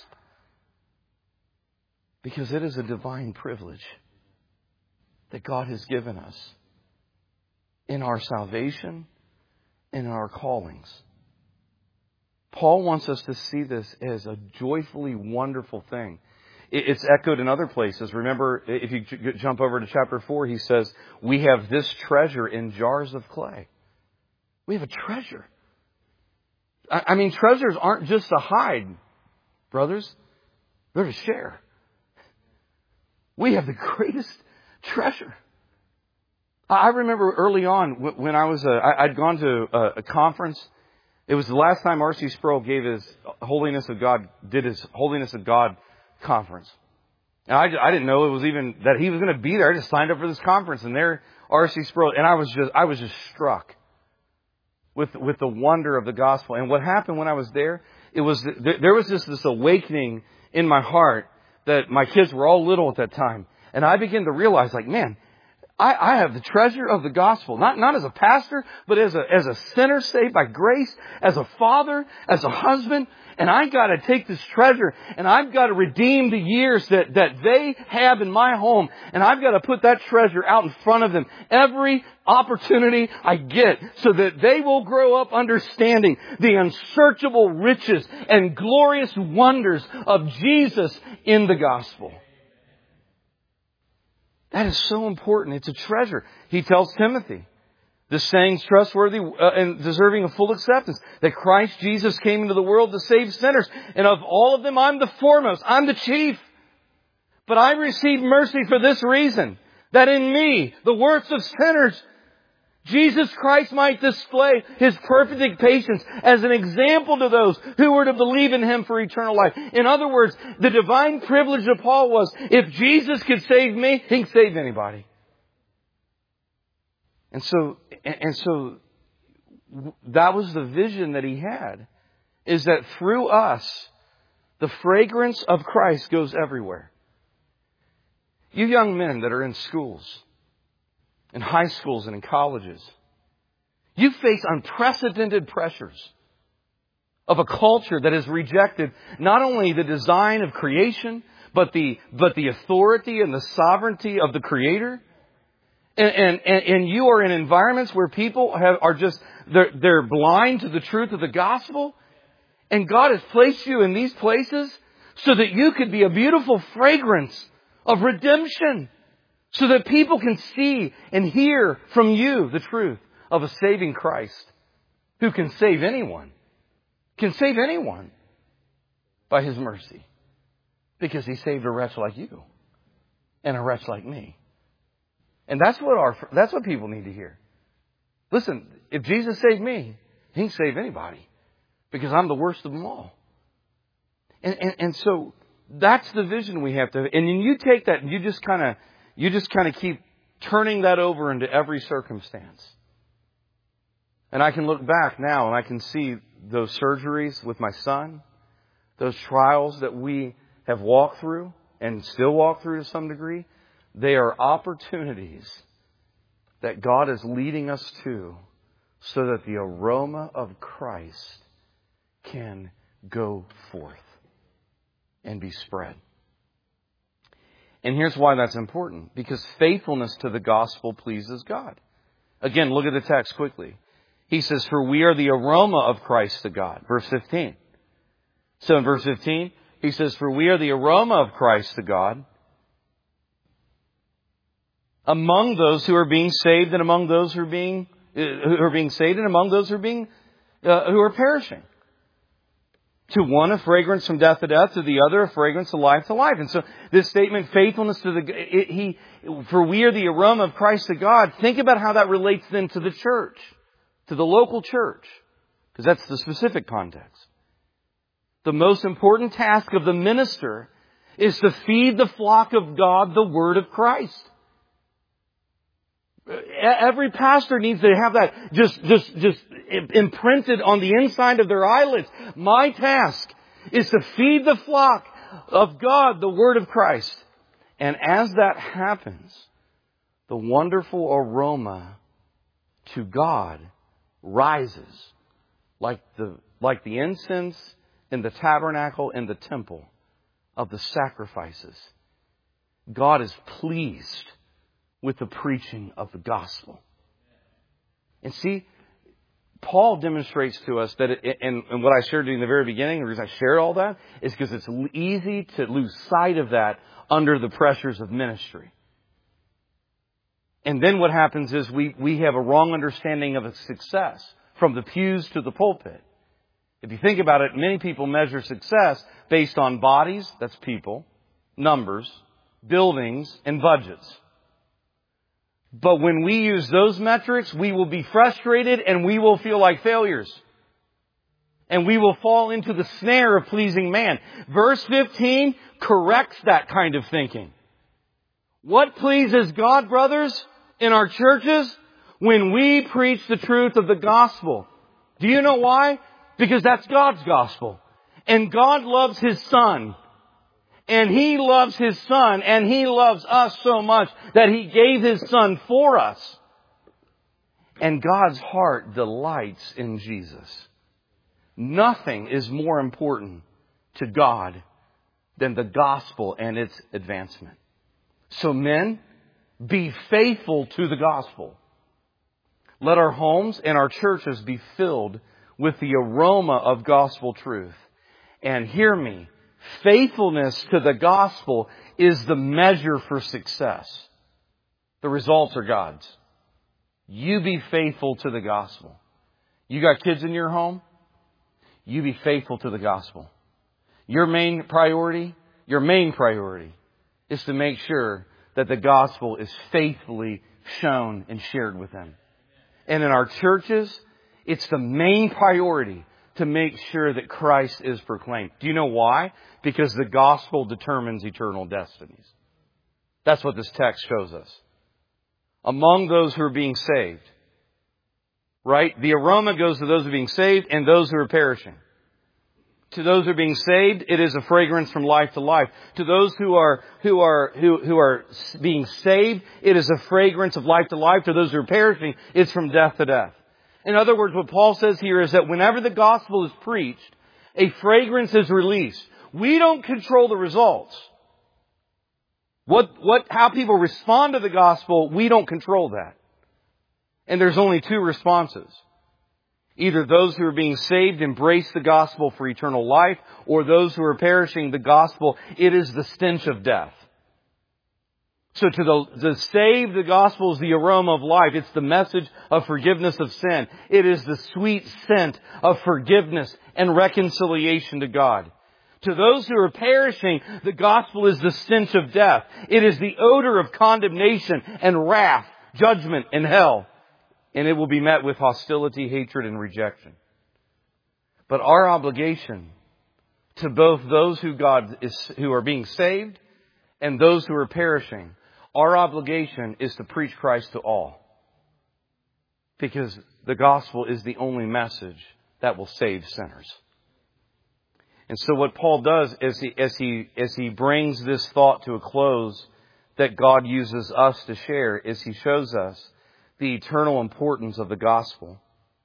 Because it is a divine privilege that God has given us in our salvation and in our callings. Paul wants us to see this as a joyfully wonderful thing. It's echoed in other places. Remember, if you jump over to chapter four, he says, we have this treasure in jars of clay. We have a treasure. I mean, treasures aren't just to hide, brothers. They're to share. We have the greatest treasure. I remember early on when I was, a, I'd gone to a, a conference. It was the last time R C Sproul gave his Holiness of God, did his Holiness of God conference. And I, I didn't know it was even, that he was going to be there. I just signed up for this conference, and there R C Sproul, and I was just, I was just struck with, with the wonder of the gospel. And what happened when I was there, it was, there was just this awakening in my heart that my kids were all little at that time. And I began to realize, like, man, I, I have the treasure of the gospel. Not, not as a pastor, but as a, as a sinner saved by grace, as a father, as a husband. And I got to take this treasure and I've got to redeem the years that, that they have in my home. And I've got to put that treasure out in front of them every opportunity I get, so that they will grow up understanding the unsearchable riches and glorious wonders of Jesus in the gospel. That is so important. It's a treasure. He tells Timothy, this saying's trustworthy uh, and deserving of full acceptance, that Christ Jesus came into the world to save sinners. And of all of them, I'm the foremost. I'm the chief. But I received mercy for this reason, that in me, the worst of sinners, Jesus Christ might display His perfect patience as an example to those who were to believe in Him for eternal life. In other words, the divine privilege of Paul was, if Jesus could save me, He can save anybody. And so, and so that was the vision that he had, is that through us, the fragrance of Christ goes everywhere. You young men that are in schools, in high schools and in colleges, you face unprecedented pressures of a culture that has rejected not only the design of creation, but the, but the authority and the sovereignty of the Creator. And, and, and, and you are in environments where people have, are just, they're, they're blind to the truth of the gospel. And God has placed you in these places so that you could be a beautiful fragrance of redemption, so that people can see and hear from you the truth of a saving Christ who can save anyone, can save anyone by His mercy, because He saved a wretch like you and a wretch like me. And that's what our, that's what people need to hear. Listen, if Jesus saved me, He can save anybody, because I'm the worst of them all. And, and, and so that's the vision we have to, and then you take that and you just kind of, you just kind of keep turning that over into every circumstance. And I can look back now and I can see those surgeries with my son, those trials that we have walked through and still walk through to some degree, They are opportunities that God is leading us to so that the aroma of Christ can go forth and be spread. And here's why that's important. Because faithfulness to the gospel pleases God. Again, look at the text quickly. He says, for we are the aroma of Christ to God. Verse fifteen. So in verse fifteen, he says, for we are the aroma of Christ to God among those who are being saved and among those who are being, uh, who are being saved and among those who are being, uh, who are perishing. To one, a fragrance from death to death. To the other, a fragrance of life to life. And so this statement, faithfulness to the, it, he, for we are the aroma of Christ to God. Think about how that relates then to the church, to the local church. Because that's the specific context. The most important task of the minister is to feed the flock of God the word of Christ. Every pastor needs to have that just, just, just imprinted on the inside of their eyelids. My task is to feed the flock of God the word of Christ. And as that happens, the wonderful aroma to God rises like the, like the incense in the tabernacle and the temple of the sacrifices. God is pleased with the preaching of the gospel. And see, Paul demonstrates to us that, it, and, and what I shared in the very beginning, the reason I shared all that, is because it's easy to lose sight of that under the pressures of ministry. And then what happens is we, we have a wrong understanding of its success from the pews to the pulpit. If you think about it, many people measure success based on bodies, that's people, numbers, buildings, and budgets. But when we use those metrics, we will be frustrated and we will feel like failures. And we will fall into the snare of pleasing man. Verse fifteen corrects that kind of thinking. What pleases God, brothers, in our churches? When we preach the truth of the gospel. Do you know why? Because that's God's gospel. And God loves His Son. And He loves His Son, and He loves us so much that He gave His Son for us. And God's heart delights in Jesus. Nothing is more important to God than the gospel and its advancement. So men, be faithful to the gospel. Let our homes and our churches be filled with the aroma of gospel truth. And hear me, faithfulness to the gospel is the measure for success. The results are God's. You be faithful to the gospel. You got kids in your home? You be faithful to the gospel. Your main priority, your main priority is to make sure that the gospel is faithfully shown and shared with them. And in our churches, it's the main priority to make sure that Christ is proclaimed. Do you know why? Because the gospel determines eternal destinies. That's what this text shows us. Among those who are being saved, right? The aroma goes to those who are being saved and those who are perishing. To those who are being saved, it is a fragrance from life to life. To those who are who are who, who are being saved, it is a fragrance of life to life. To those who are perishing, it's from death to death. In other words, what Paul says here is that whenever the gospel is preached, a fragrance is released. We don't control the results. What, what, how people respond to the gospel, we don't control that. And there's only two responses. Either those who are being saved embrace the gospel for eternal life, or those who are perishing, the gospel, it is the stench of death. So to the, the saved, the gospel is the aroma of life. It's the message of forgiveness of sin. It is the sweet scent of forgiveness and reconciliation to God. To those who are perishing, the gospel is the stench of death. It is the odor of condemnation and wrath, judgment and hell. And it will be met with hostility, hatred, and rejection. But our obligation to both those who God is, who are being saved and those who are perishing, our obligation is to preach Christ to all. Because the gospel is the only message that will save sinners. And so what Paul does as he, as he, as he brings this thought to a close that God uses us to share is He shows us the eternal importance of the gospel.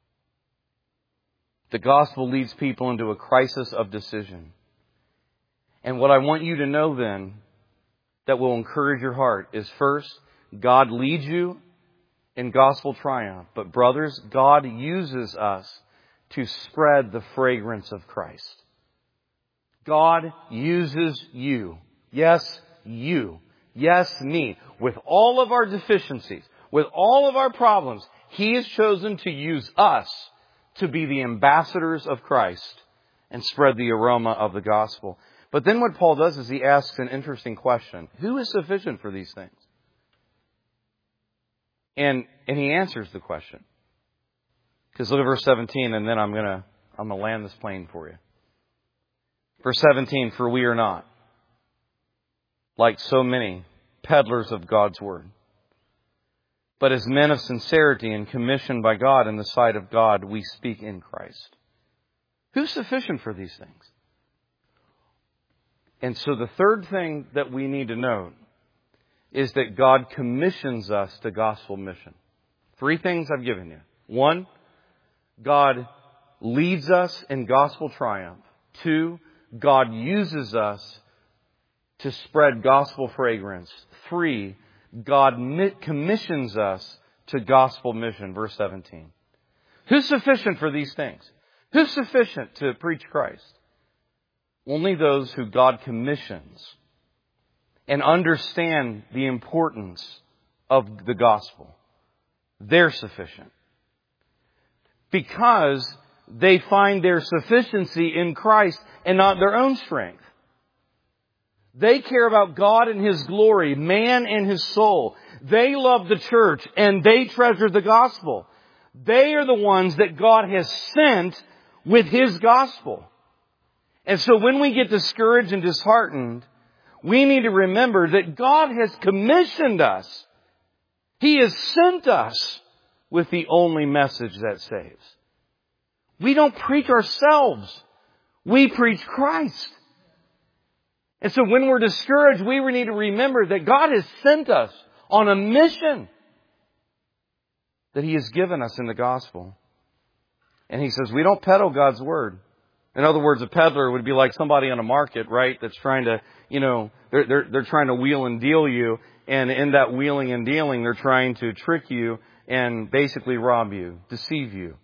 The gospel leads people into a crisis of decision. And what I want you to know then that will encourage your heart is, first, God leads you in gospel triumph. But brothers, God uses us to spread the fragrance of Christ. God uses you. Yes, you. Yes, me. With all of our deficiencies, with all of our problems, He has chosen to use us to be the ambassadors of Christ and spread the aroma of the gospel. But then what Paul does is he asks an interesting question. Who is sufficient for these things? And and he answers the question. Because look at verse seventeen, and then I'm gonna I'm gonna land this plane for you. Verse seventeen, for we are not, like so many, peddlers of God's word, but as men of sincerity and commissioned by God in the sight of God, we speak in Christ. Who's sufficient for these things? And so the third thing that we need to note is that God commissions us to gospel mission. Three things I've given you. One, God leads us in gospel triumph. Two, God uses us to spread gospel fragrance. Three, God commissions us to gospel mission. Verse seventeen. Who's sufficient for these things? Who's sufficient to preach Christ? Only those who God commissions and understand the importance of the gospel. They're sufficient. Because they find their sufficiency in Christ and not their own strength. They care about God and His glory, man and his soul. They love the church and they treasure the gospel. They are the ones that God has sent with His gospel. And so when we get discouraged and disheartened, we need to remember that God has commissioned us. He has sent us with the only message that saves. We don't preach ourselves. We preach Christ. And so when we're discouraged, we need to remember that God has sent us on a mission that He has given us in the gospel. And He says, we don't peddle God's word. In other words, a peddler would be like somebody on a market, right? That's trying to, you know, they're, they're, they're trying to wheel and deal you. And in that wheeling and dealing, they're trying to trick you and basically rob you, deceive you.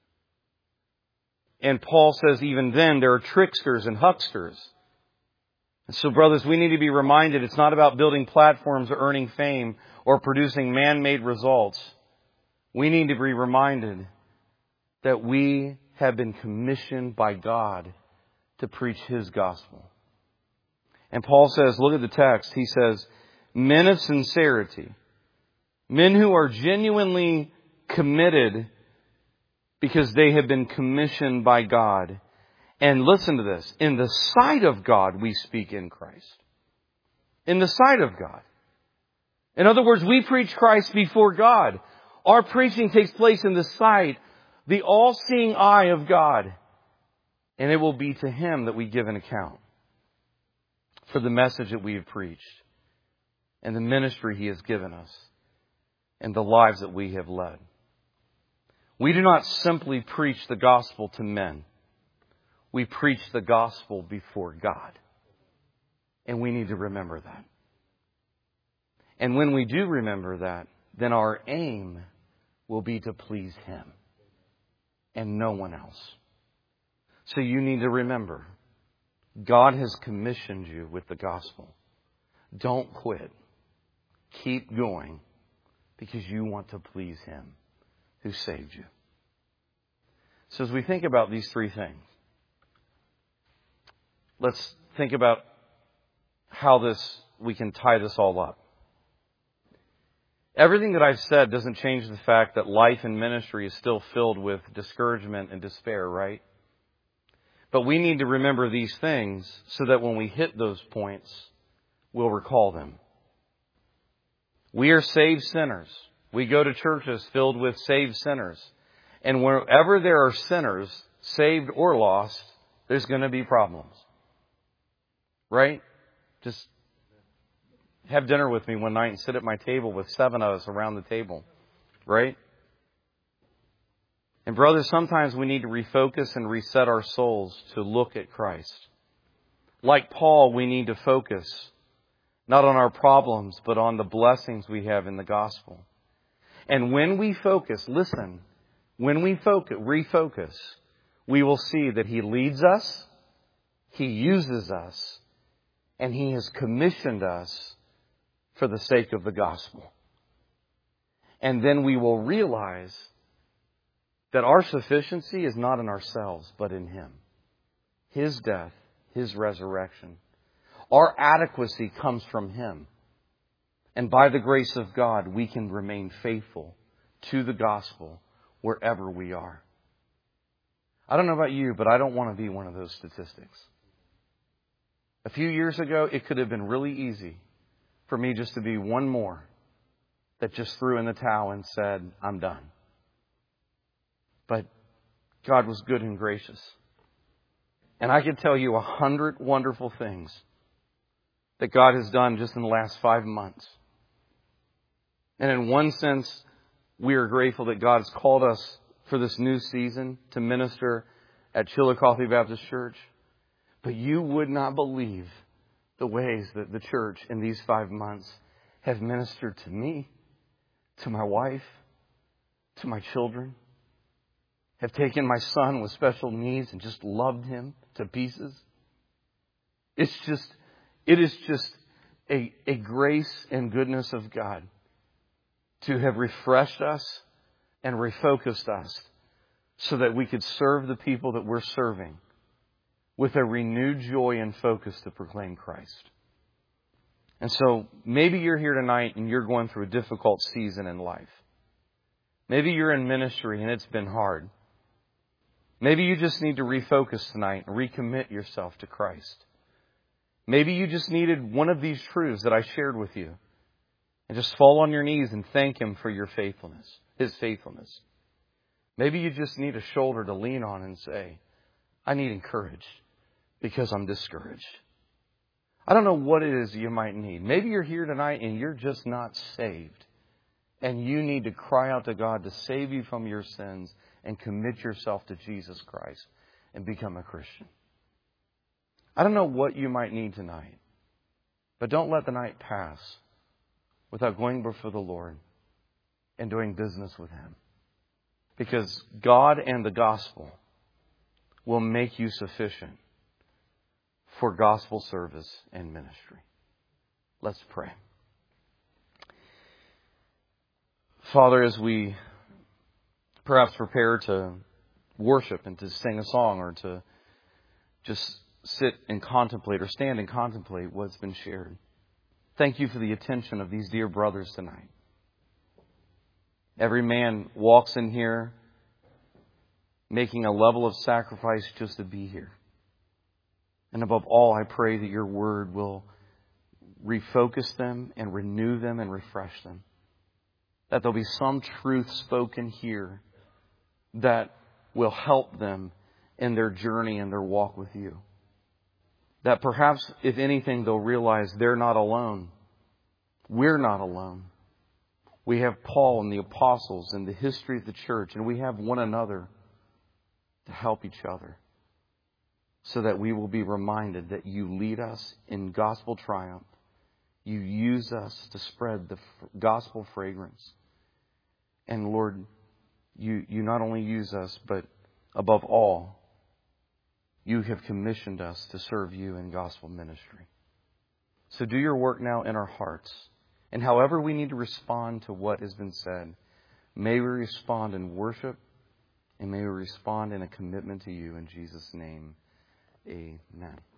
And Paul says even then there are tricksters and hucksters. And so, brothers, we need to be reminded it's not about building platforms or earning fame or producing man-made results. We need to be reminded that we have been commissioned by God to preach His gospel. And Paul says, look at the text. He says, men of sincerity, men who are genuinely committed because they have been commissioned by God. And listen to this. In the sight of God, we speak in Christ. In the sight of God. In other words, we preach Christ before God. Our preaching takes place in the sight, the all-seeing eye of God. And it will be to Him that we give an account for the message that we have preached and the ministry He has given us and the lives that we have led. We do not simply preach the gospel to men. We preach the gospel before God. And we need to remember that. And when we do remember that, then our aim will be to please Him and no one else. So you need to remember, God has commissioned you with the gospel. Don't quit. Keep going because you want to please Him who saved you. So as we think about these three things, let's think about how this we can tie this all up. Everything that I've said doesn't change the fact that life and ministry is still filled with discouragement and despair, right? But we need to remember these things so that when we hit those points, we'll recall them. We are saved sinners. We go to churches filled with saved sinners. And wherever there are sinners, saved or lost, there's going to be problems. Right? Just have dinner with me one night and sit at my table with seven of us around the table. Right? And brothers, sometimes we need to refocus and reset our souls to look at Christ. Like Paul, we need to focus not on our problems, but on the blessings we have in the gospel. And when we focus, listen, when we focus, refocus, we will see that He leads us, He uses us, and He has commissioned us for the sake of the gospel. And then we will realize that our sufficiency is not in ourselves, but in Him. His death, His resurrection. Our adequacy comes from Him. And by the grace of God, we can remain faithful to the gospel wherever we are. I don't know about you, but I don't want to be one of those statistics. A few years ago, it could have been really easy for me just to be one more that just threw in the towel and said, I'm done. But God was good and gracious. And I could tell you a hundred wonderful things that God has done just in the last five months. And in one sense, we are grateful that God has called us for this new season to minister at Chillicothe Baptist Church. But you would not believe the ways that the church in these five months have ministered to me, to my wife, to my children, have taken my son with special needs and just loved him to pieces. It's just, it is just a, a grace and goodness of God to have refreshed us and refocused us so that we could serve the people that we're serving with a renewed joy and focus to proclaim Christ. And so maybe you're here tonight and you're going through a difficult season in life. Maybe you're in ministry and it's been hard. Maybe you just need to refocus tonight and recommit yourself to Christ. Maybe you just needed one of these truths that I shared with you and just fall on your knees and thank Him for your faithfulness, His faithfulness. Maybe you just need a shoulder to lean on and say, I need encouraged because I'm discouraged. I don't know what it is you might need. Maybe you're here tonight and you're just not saved. And you need to cry out to God to save you from your sins and commit yourself to Jesus Christ and become a Christian. I don't know what you might need tonight. But don't let the night pass without going before the Lord and doing business with Him. Because God and the gospel will make you sufficient for gospel service and ministry. Let's pray. Father, as we perhaps prepare to worship and to sing a song or to just sit and contemplate or stand and contemplate what's been shared, thank you for the attention of these dear brothers tonight. Every man walks in here making a level of sacrifice just to be here. And above all, I pray that your word will refocus them and renew them and refresh them. That there'll be some truth spoken here that will help them in their journey and their walk with you. That perhaps, if anything, they'll realize they're not alone. We're not alone. We have Paul and the apostles and the history of the church, and we have one another to help each other so that we will be reminded that you lead us in gospel triumph. You use us to spread the gospel fragrance. And Lord, you, you not only use us, but above all, you have commissioned us to serve you in gospel ministry. So do your work now in our hearts. And however we need to respond to what has been said, may we respond in worship and may we respond in a commitment to you. In Jesus' name, amen.